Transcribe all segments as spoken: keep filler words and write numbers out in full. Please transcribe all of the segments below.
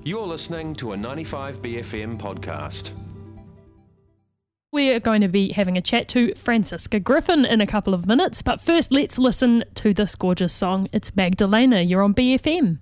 You're listening to a ninety-five B F M podcast. We're going to be having a chat to Francisca Griffin in a couple of minutes, but first let's listen to this gorgeous song. It's Magdalena. You're on B F M.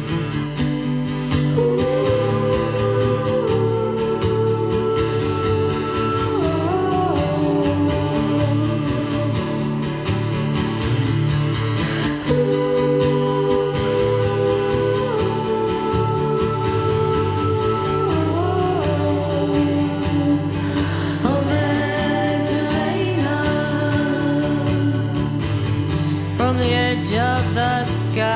From the edge of the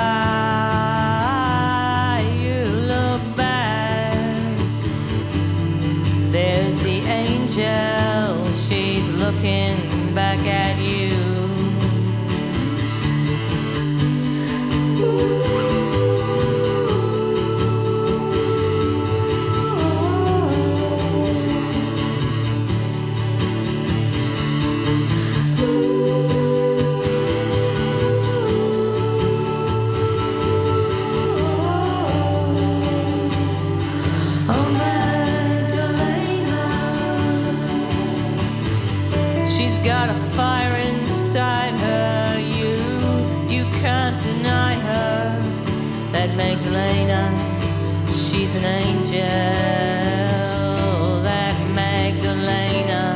sky, you look back. There's the angel, she's looking back at you. She's got a fire inside her, you, you can't deny her. That Magdalena, she's an angel, that Magdalena.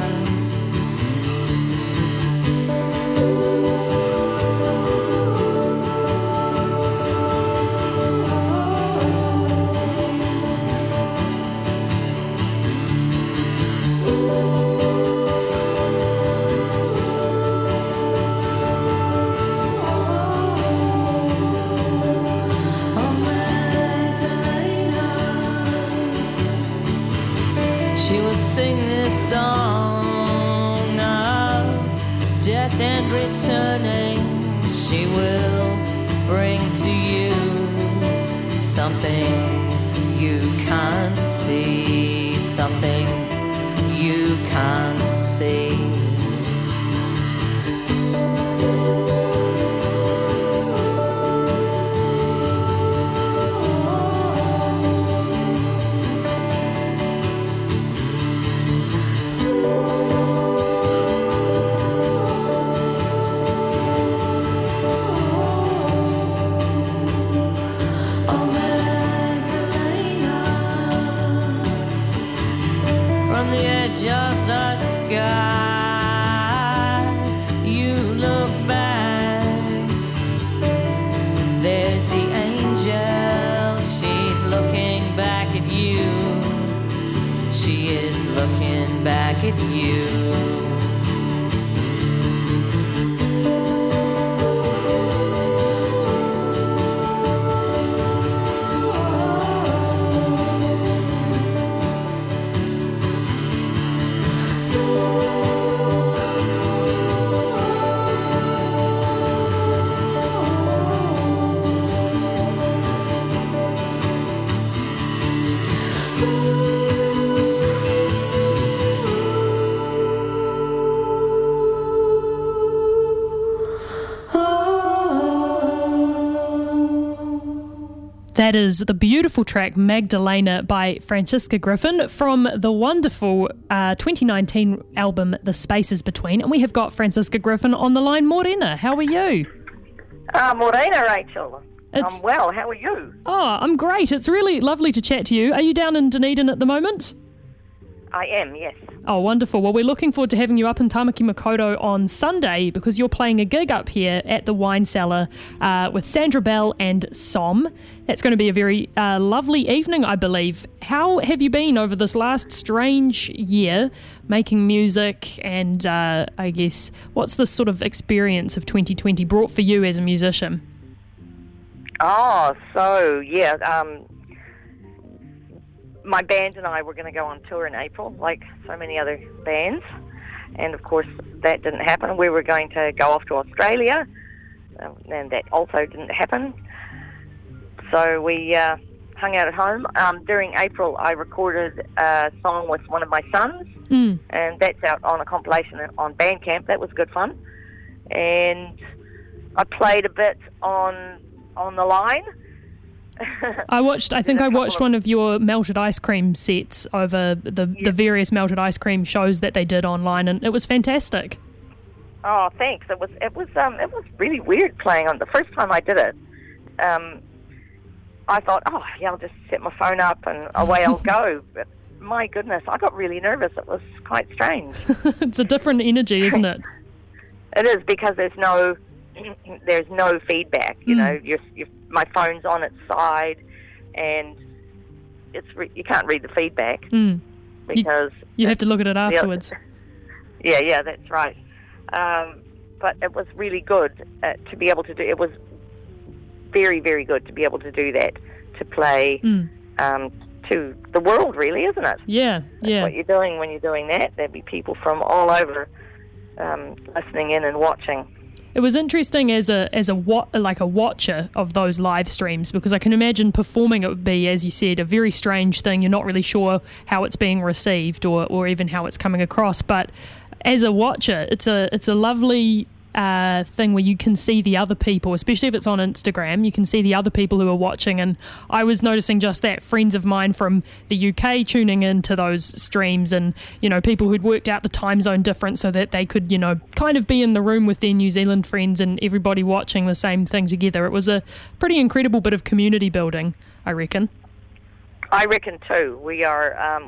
She will sing this song of death and returning. She will bring to you something you can't see, something you can't see. From the edge of the sky, you look back. There's the angel, she's looking back at you. She is looking back at you. That is the beautiful track Magdalena by Francisca Griffin from the wonderful uh, twenty nineteen album The Spaces Between. And we have got Francisca Griffin on the line. Morena, how are you? Uh, Morena, Rachel. It's- I'm well. How are you? Oh, I'm great. It's really lovely to chat to you. Are you down in Dunedin at the moment? I am, yes. Oh, wonderful. Well, we're looking forward to having you up in Tamaki Makaurau on Sunday because you're playing a gig up here at the Wine Cellar uh, with Sandra Bell and Som. That's going to be a very uh, lovely evening, I believe. How have you been over this last strange year making music and uh, I guess what's the sort of experience of twenty twenty brought for you as a musician? Oh, so, yeah, um, my band and I were going to go on tour in April, like so many other bands. And, of course, that didn't happen. We were going to go off to Australia, uh, and that also didn't happen. So we uh, hung out at home. Um, during April, I recorded a song with one of my sons, mm. and that's out on a compilation on Bandcamp. That was good fun. And I played a bit on on the line I watched. I think There's I a couple watched of- one of your melted ice cream sets over the Yeah. the various melted ice cream shows that they did online, and it was fantastic. Oh, thanks. It was it was um it was really weird playing on the first time I did it. Um, I thought, oh yeah, I'll just set my phone up and away I'll go. But my goodness, I got really nervous. It was quite strange. It's a different energy, isn't it? It is, because there's no there's no feedback. You Mm. know, your your my phone's on its side, and it's re- you can't read the feedback Mm. because You have to look at it afterwards. yeah, yeah, that's right. Um, but it was really good uh, to be able to do. It was very, very good to be able to do that, to play Mm. um, to the world, really, isn't it? Yeah, yeah. What you're doing when you're doing that, there'd be people from all over um, listening in and watching. It was interesting as a as a wa- like a watcher of those live streams, because I can imagine performing it would be, as you said, a very strange thing. You're not really sure how it's being received or, or even how it's coming across. But as a watcher, it's a it's a lovely uh, thing where you can see the other people, especially if it's on Instagram. You can see the other people who are watching, and I was noticing just that. Friends of mine from the U K tuning into those streams, and you know, people who'd worked out the time zone difference so that they could, you know, kind of be in the room with their New Zealand friends and everybody watching the same thing together. It was a pretty incredible bit of community building, I reckon. I reckon too. We are, um,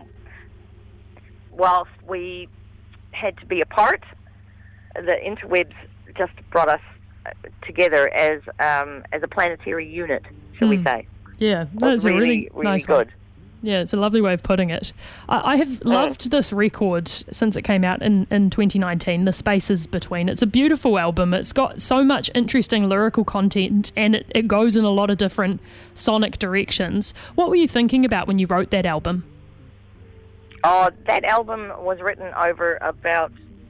whilst we had to be apart, the interwebs just brought us together as um, as a planetary unit, shall we Mm. say? Yeah, It that's was a really, really, really nice good. one. Yeah, it's a lovely way of putting it. I, I have loved this record since it came out in, in twenty nineteen, The Spaces Between. It's a beautiful album. It's got so much interesting lyrical content, and it, it goes in a lot of different sonic directions. What were you thinking about when you wrote that album? Oh, that album was written over about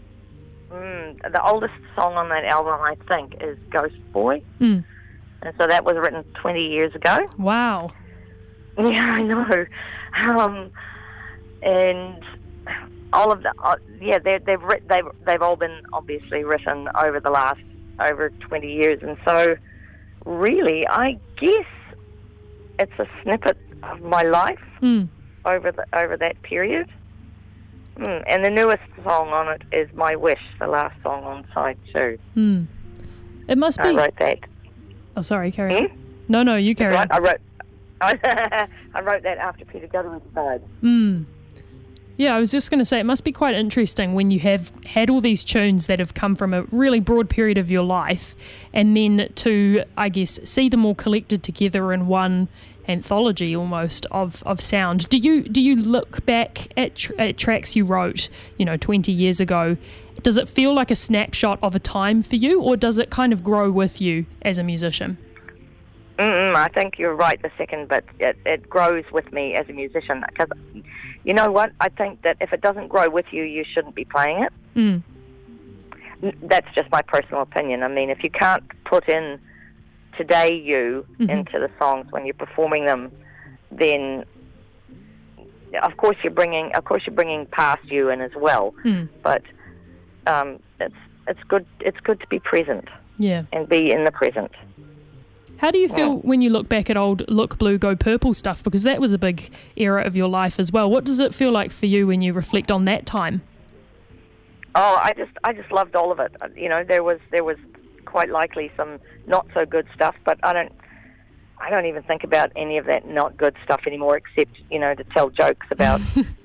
mm, the oldest song on that album, I think, is Ghost Boy, Mm. and so that was written twenty years ago. Wow. Yeah, I know. Um, and all of the uh, yeah, they, they've writ- they've they've all been obviously written over the last over twenty years, and so really, I guess it's a snippet of my life Mm. over the over that period. Mm, and the newest song on it is My Wish, the last song on side two. Mm. It must be. I wrote that. Oh, sorry, carry on. Hmm? No, no, you carry Right, on. I wrote. I wrote that after Peter Gutteridge died. Mm. Yeah, I was just going to say, it must be quite interesting when you have had all these tunes that have come from a really broad period of your life, and then to, I guess, see them all collected together in one anthology almost of, of sound. Do you do you look back at, tr- at tracks you wrote, you know, twenty years ago? Does it feel like a snapshot of a time for you, or does it kind of grow with you as a musician? Mm-mm, I think you're right the second bit. It, it grows with me as a musician, because you know what? I think that if it doesn't grow with you, you shouldn't be playing it. Mm. N- That's just my personal opinion. I mean, if you can't put in today you Mhm. into the songs when you're performing them, then of course you're bringing, of course you're bringing past you in as well. Mm. But um, it's it's good. It's good to be present Yeah. and be in the present. How do you feel when you look back at old Look Blue, Go Purple stuff? Because that was a big era of your life as well. What does it feel like for you when you reflect on that time? Oh, I just I just loved all of it. You know, there was there was quite likely some not so good stuff, but I don't I don't even think about any of that not good stuff anymore, except, you know, to tell jokes about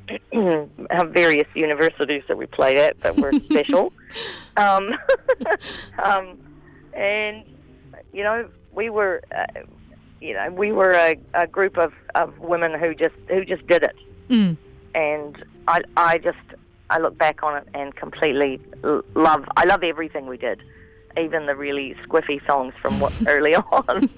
various universities that we played at that were special. um, um, and you know, we were uh, you know we were a, a group of, of women who just who just did it, Mm. and I I just I look back on it and completely l- love I love everything we did, even the really squiffy songs from what, early on.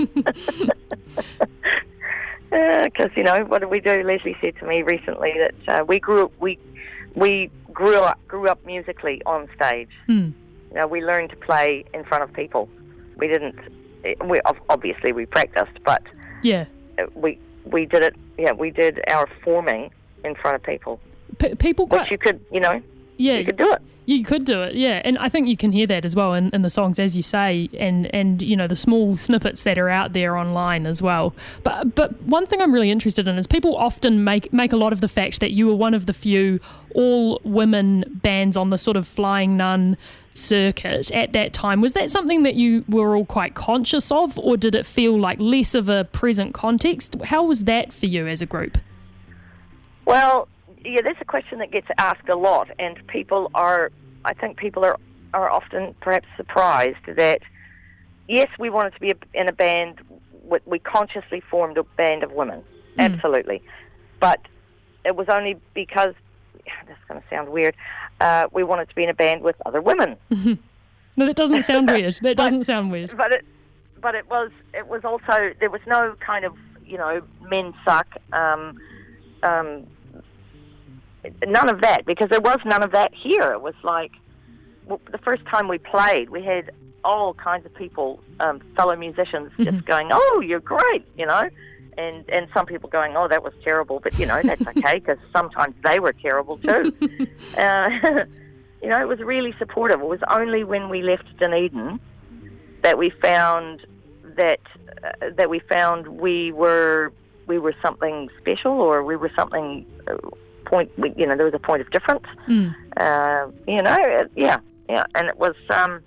Because uh, you know, what did we do? Leslie said to me recently that uh, we grew up, we we grew up grew up musically on stage. Mm. You know, we learned to play in front of people. We didn't. We obviously we practiced, but Yeah. we we did it. Yeah, we did our forming in front of people, P- people which quite, you could, you know. Yeah, you could do it. You could do it, yeah. And I think you can hear that as well in, in the songs, as you say, and, and, you know, the small snippets that are out there online as well. But but one thing I'm really interested in is people often make, make a lot of the fact that you were one of the few all-women bands on the sort of Flying Nun circuit at that time. Was that something that you were all quite conscious of, or did it feel like less of a present context? How was that for you as a group? Well, yeah, that's a question that gets asked a lot, and people are, I think people are, are often perhaps surprised that, yes, we wanted to be a, in a band, we consciously formed a band of women, mm. absolutely, but it was only because, this is going to sound weird, uh, we wanted to be in a band with other women. No, that doesn't sound weird, that but, doesn't sound weird. But it, but it was, it was also, there was no kind of, you know, men suck, um, um, none of that, because there was none of that here. It was like, well, the first time we played, we had all kinds of people, um, fellow musicians, just mm-hmm. going, "Oh, you're great," you know, and and some people going, "Oh, that was terrible," but you know, that's okay, because sometimes they were terrible too. uh, you know, it was really supportive. It was only when we left Dunedin that we found that uh, that we found we were we were something special, or we were something. Uh, point you know there was a point of difference. mm. uh, you know it, yeah yeah and it was um,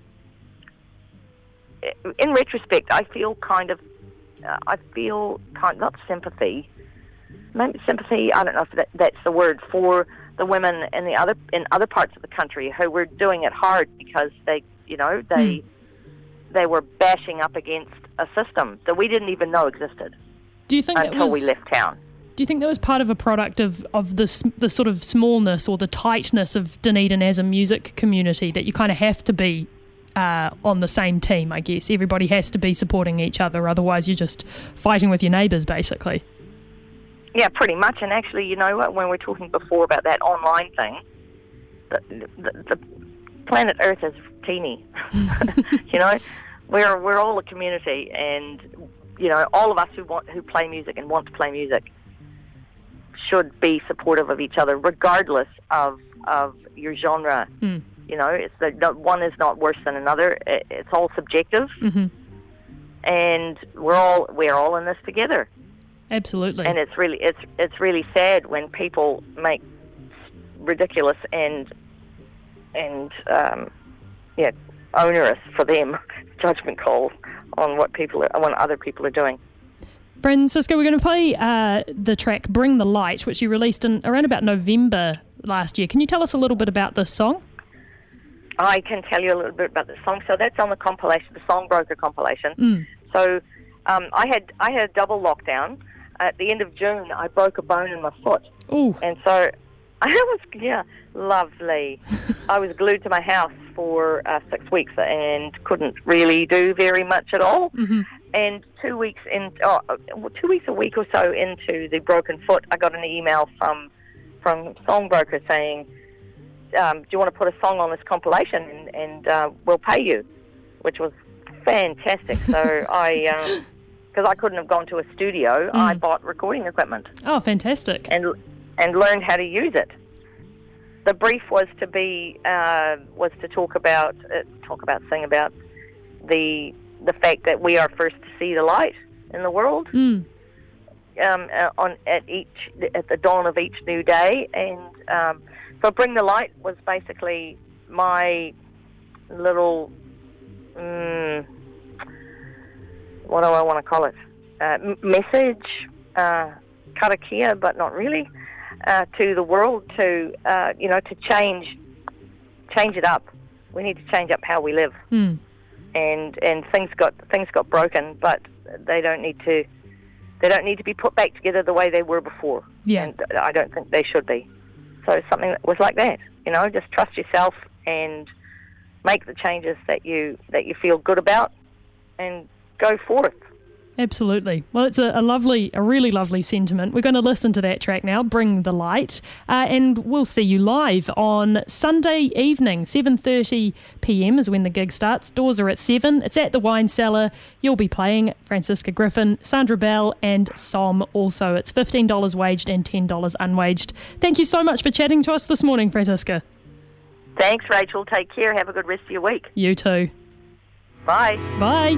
in retrospect I feel kind of uh, I feel kind not sympathy maybe sympathy I don't know if that, that's the word for the women in the other in other parts of the country who were doing it hard because they you know they mm. they were bashing up against a system that we didn't even know existed. Do you think until that was... we left town? Do you think that was part of a product of, of the, the sort of smallness or the tightness of Dunedin as a music community, that you kind of have to be uh, on the same team, I guess? Everybody has to be supporting each other, otherwise you're just fighting with your neighbours, basically. Yeah, pretty much. And actually, you know what, when we were talking before about that online thing, the, the, the planet Earth is teeny. You know, we're we're all a community, and, you know, all of us who want who play music and want to play music should be supportive of each other, regardless of of your genre. Mm. You know, it's the, the one is not worse than another. It, it's all subjective, mm-hmm. and we're all we're all in this together. Absolutely. And it's really it's it's really sad when people make ridiculous and and um, yeah onerous for them judgment calls on what people are, on what other people are doing. Francisca, we're going to play uh, the track Bring the Light, which you released in around about November last year. Can you tell us a little bit about this song? I can tell you a little bit about the song. So that's on the compilation, the Songbroker compilation. Mm. So um, I had I had a double lockdown. At the end of June, I broke a bone in my foot. Ooh. And so I was, yeah, lovely. I was glued to my house for uh, six weeks and couldn't really do very much at all. Mm-hmm. And two weeks in, oh, two weeks a week or so into the broken foot, I got an email from from Songbroker saying, um, "Do you want to put a song on this compilation, and, and uh, we'll pay you," which was fantastic. So I, because um, I couldn't have gone to a studio, mm. I bought recording equipment. Oh, fantastic! And and learned how to use it. The brief was to be uh, was to talk about uh, talk about sing about the. the fact that we are first to see the light in the world, mm. um, uh, on at each at the dawn of each new day, and um, so Bring the Light was basically my little um, what do I want to call it? Uh, m- message, uh, karakia, but not really, uh, to the world to uh, you know to change change it up. We need to change up how we live. Mm. And and things got things got broken, but they don't need to they don't need to be put back together the way they were before. Yeah. And I don't think they should be. So something that was like that, you know, just trust yourself and make the changes that you that you feel good about, and go forth. Absolutely. Well, it's a, a lovely, a really lovely sentiment. We're going to listen to that track now, Bring the Light, uh, and we'll see you live on Sunday evening, seven thirty p.m. is when the gig starts. Doors are at seven. It's at the Wine Cellar. You'll be playing Francisca Griffin, Sandra Bell and Som also. It's fifteen dollars waged and ten dollars unwaged. Thank you so much for chatting to us this morning, Francisca. Thanks, Rachel. Take care. Have a good rest of your week. You too. Bye. Bye.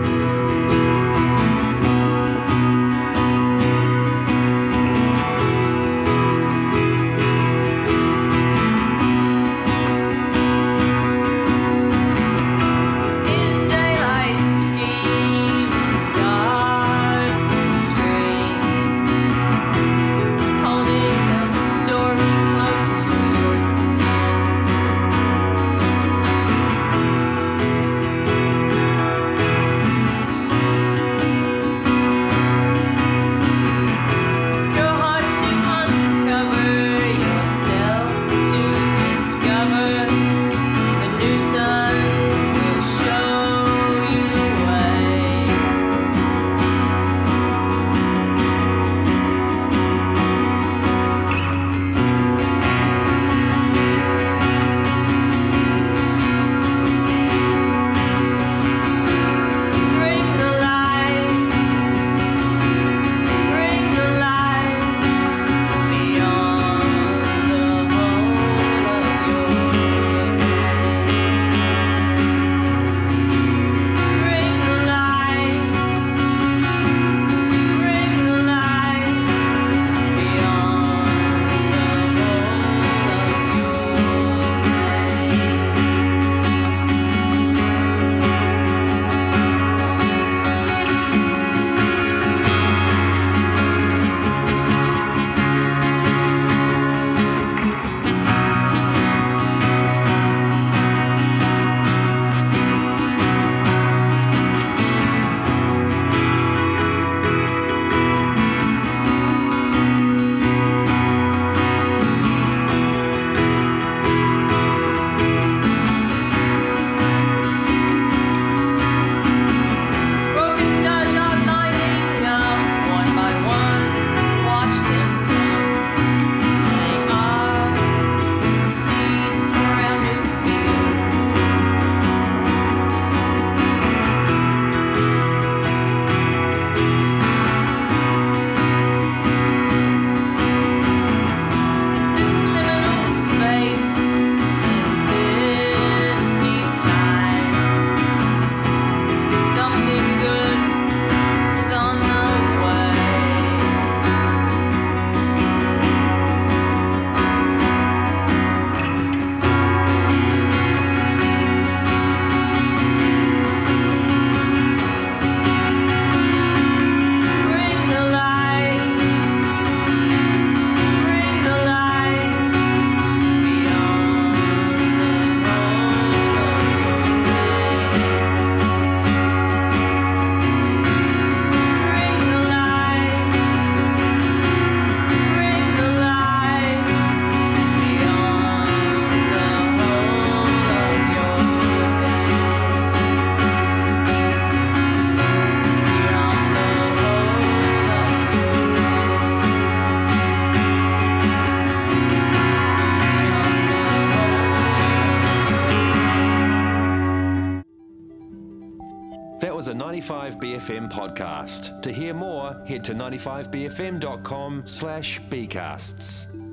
That was a ninety-five B F M podcast. To hear more, head to ninety-five b f m dot com slash bcasts.